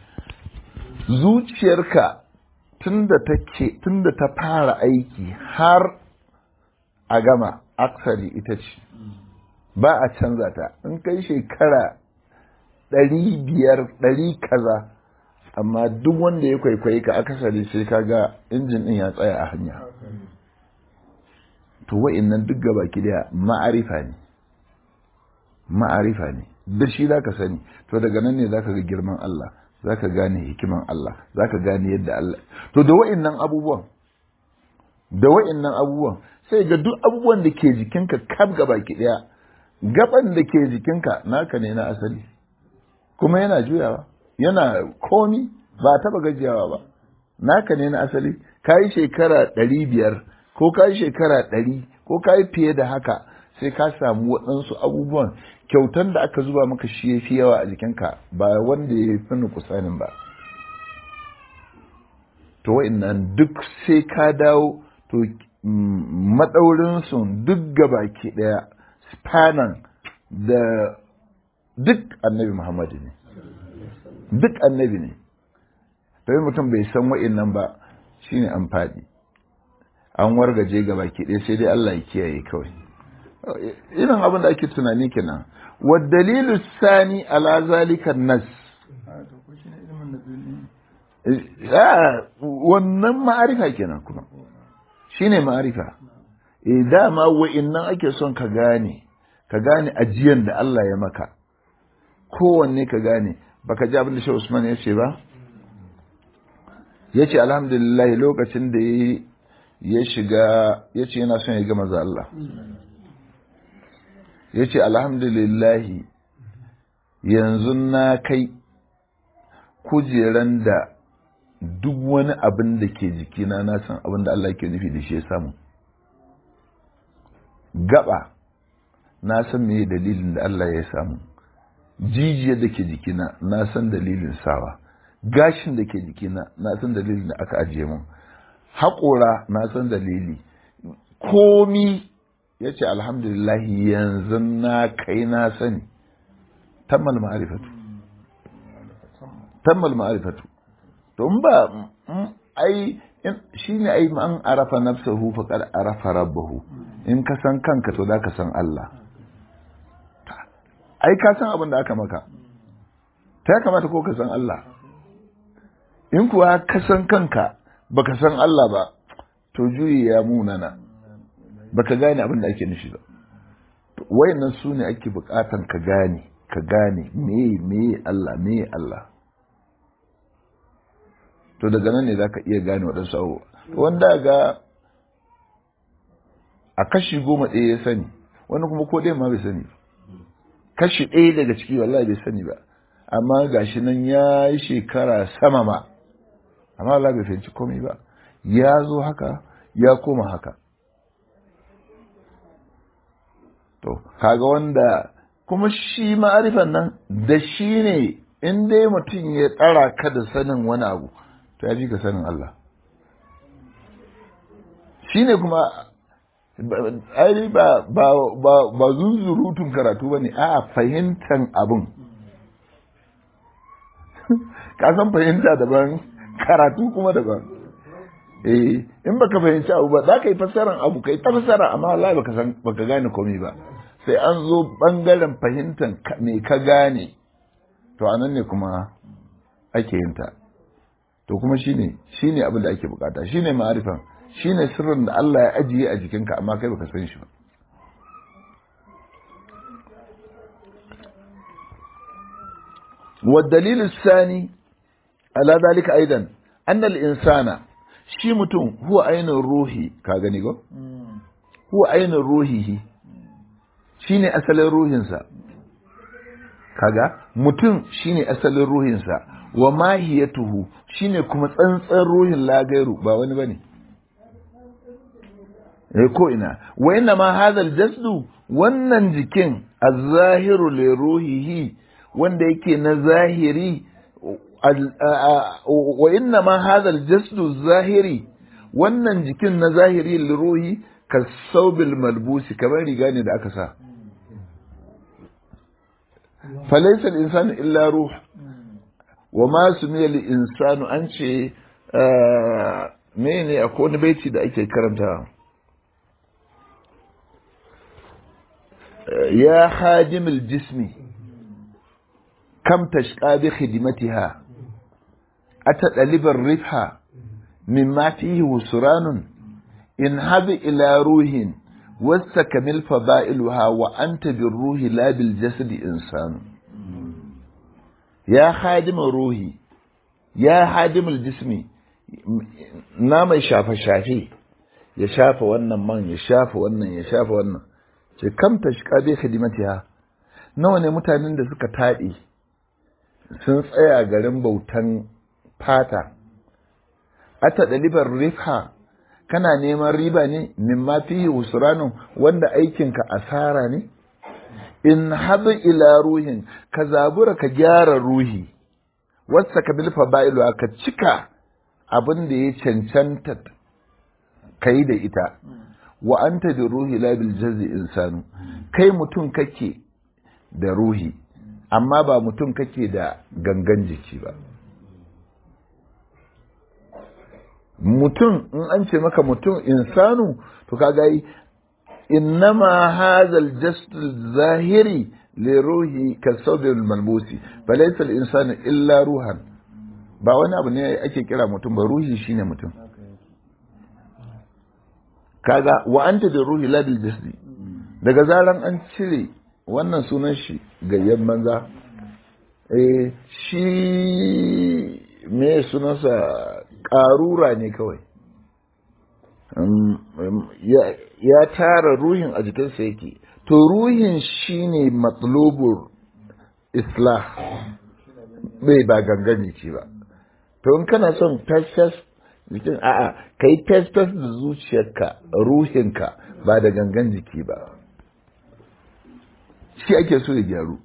zuciyarka tunda take tunda ta fara aiki har a gama aksari ita ce ba a canza ta in kai shekara ɗari biyar ɗari kaza amma duk wanda ya kwaikwayi ka akasari sai ka ga injin ɗin ya tsaya a hanya to wa'innan duk gaba ki daya ma'arifa ne ma'arifa ne da shi za ka sani to daga nan ne za ka ga girman Allah za ka gane hikiman Allah za ka gane yadda Allah to da wa'innan abubuwan da wa'innan abubuwan sai ga duk abubuwan da ke jikinka kaf gaba ki daya gaban da ke jikinka naka ne na asali kuma yana juyawa yana komi ba taba gajiyawa ba naka ne na asali kayi shekara ɗari biyar ko kayi shekara ɗari ko kayi fiye da haka sai ka samu waɗansu abubuwan kyautan da aka zuba maka shi ya fi yawa a jikinka ba wanda ya fi nukusanin ba to wa'innan duk sai ka dawo to maɗaurinsu duk gabaki ɗaya spanan da duk annabi muhammadu ne duk annabi ne sai mutum bai san wa'innan ba shine an faɗi an wargaje gabaki ɗaya sai dai Allah ya kiyaye kawai irin abin da ake tunani kenan wa dalilu sani ala zalika nas wannan ma'arifa kenan kuma shine ma'arifa eh dama wa'innan ake son ka gane ka gane ajiyan da Allah ya maka kowanne ka gane baka ji abin da Shehu Usman ya ce ba yace alhamdulillah lokacin da ya shiga yace yana son ya ga manzo Allah yace alhamdulillah yanzu na kai kujeran da duk wani abin da ke jikina na san abin da Allah ke nufi da shi ya samu gaba na san me dalilin da Allah ya samu jijiyar da ke jikina na san dalilin sawa gashin da ke jikina na san dalilin da aka ajiye mun haƙora na san dalili komi ya ce alhamdulillah yanzu na kai na sani tammal ma'arifatu tammal ma'arifatu to in ba ai shi ne ai an arafa nafsahu faqad arafa rabbahu in ka san kanka to za ka san Allah ai ka san abin da aka maka ta kamata ko ka san Allah in kuwa ka san kanka baka san Allah ba to juyi ya munana baka gane abin da ake nufi ba wayannan su ne ake bukatan ka gane ka gane me me Allah me Allah to daga nan ne zaka iya gane waɗansu abubuwa wanda ga a kashi goma ɗaya ya sani wani kuma ko ɗaya ma bai sani kashi ɗaya daga ciki wallahi bai sani ba amma gashi nan ya yi shekara sama ma amma Allah bai fahimci komai ba ya zo haka ya koma haka to kaga wanda kuma shi ma'arifan nan da shi ne in dai mutum ya tsara ka da sanin wani abu to ya fi ka sanin Allah shi ne kuma ai ba ba ba ba zunzurutun karatu bane a fahimtan abun ka san fahimta daban karatu kuma daban eh in baka fahimci abu ba za ka yi fassaran abu kai ta fassara amma wallahi baka san baka gane komai ba sai an zo bangaren fahimtan me ka gane to anan ne kuma ake yin ta to kuma shine shine abin da ake bukata shine ma'arifan shine sirrin da Allah ya ajiye a jikinka amma kai baka san shi ba والدليل الثاني على ذلك أيضا أن الإنسان شي متون هو عين الروح كاغني go هو عين روحه shine asalin ruhinsa kaga mutum shine asalin ruhinsa wa mahiyatuhu shine kuma tsantsan ruhin lagairu ba wani bane eh ko ina wa inna ma hadal jasdu wannan jikin az-zahiru li ruhihi wanda yake na zahiri wa inna ma hadal jasdu zahiri wannan jikin na zahiri li ruhi kasawbil malbusi kamar riga ne da aka sa falaysa al-insanu illa ruh wa ma sumiya al-insanu an ce mene akwai wani baiti da ake karanta ya hadim al-jismi kam tashqa bi khidmatiha atadalib ar-rifha mimma fihi wusranun in hab ila ruhin wastakmil fada'iluha wa anta bir-ruhi la bil-jasadi insan ya hadim ruhi ya hadim al-jismi na mai shafa shafi ya shafa wannan man ya shafa wannan ya shafa wannan ce kam tashqa bi khidmatiha nawa ne mutanen da suka taɗi sun tsaya garin bautan fata ata dalibar rifha kana neman riba ne mimma fihi usranun wanda aikinka asara ne in hadu ila ruhin ka zabura ka gyara ruhi wasa ka bil fadailu ka cika abin da ya cancanta kai da ita wa anta bi ruhi la bil jaz'i insanu kai mutum kake da ruhi amma ba mutum kake da gangan jiki ba mutum in an ce maka mutum insanu to kaga yi innama hadha al jasd al zahiri li ruhi ka sawd al malbusi falaysa al insanu illa ruhan ba wani abu ne ake kira mutum ba ruhi shine mutum kaga wa anta da ruhi la bil jasdi daga zaran an cire wannan sunan shi gayyan manza eh shi me sunansa ƙarura ne kawai ya tara ruhin a jikinsa yake to ruhin shine matlubur islah bai ba gangan jiki ba to in kana son fes jikin a'a kai fes da zuciyarka ruhinka ba da gangan jiki ba shi ake so ya gyaru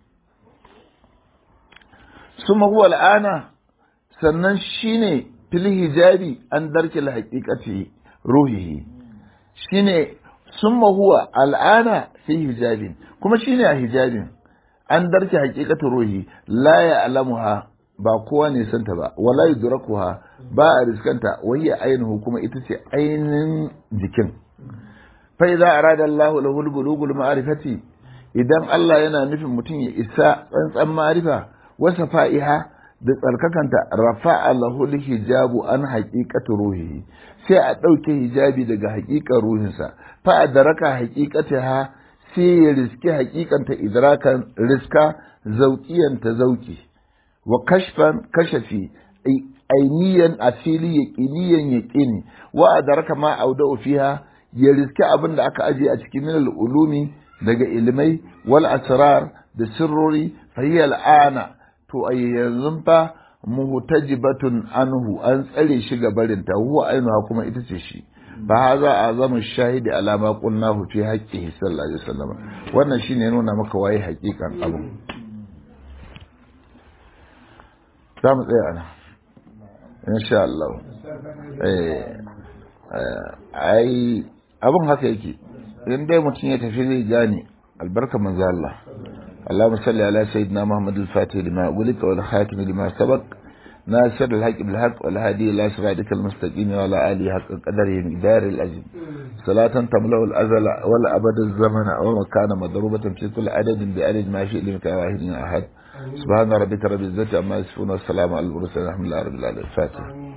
suma huwa al'ana sannan shine fil hijabi an darkil haqiqati ruhihi shine summa huwa al'ana fi hijabin kuma shine a hijabin an darki haqiqati ruhi la ya'lamuha ba kowa ne santa ba wala yudrakuha ba a riskanta wayya ainihu kuma ita ce ainin jikin fa idza arada Allahu lahu al-bulughul ma'rifati idan Allah yana nufin mutum ya isa tsantsan ma'rifa wa safa'iha da tsarkakanta rafa'a lahu hijabu an haqiqati ruhihi sai a dauke hijabi daga haqiqar ruhinsa fa adraka haqiqataha sai ya riski haqiqanta idrakan riska zauqiyan ta zauqi wa kashfan kashafi ainiyan asili yaqiniyan yaqini wa adraka ma auda'u fiha ya riski abin da aka aje a cikin minal ulumi daga ilmai wal asrar da sirrori fa hiya al'ana to a yanzu fa muhtajibatun anhu an tsare shi ga barinta huwa ainuha kuma ita ce shi fa haza azamu shahidi ala ma qulnahu fi haqqihi sallallahu alaihi wasallam wannan shine nuna maka waye hakikan abu za mu tsaya ana insha Allah eh ai abun haka yake in dai mutum ya tafi zai gane albarka manzo Allah اللهم صل على سيدنا محمد الفاتح لما أغلق والخاتم لما سبق ناصر الحق بالحق والهادي إلى صراطك المستقيم وعلى آله حق قدره مقدار العظيم صلاة تملأ الأزل والأبد الزمن ومكان مضروبة في كل عدد بعدد ما شئ لك واحد أحد سبحان ربك رب العزة عما يصفون والسلام على المرسلين الحمد لله رب العالمين الفاتح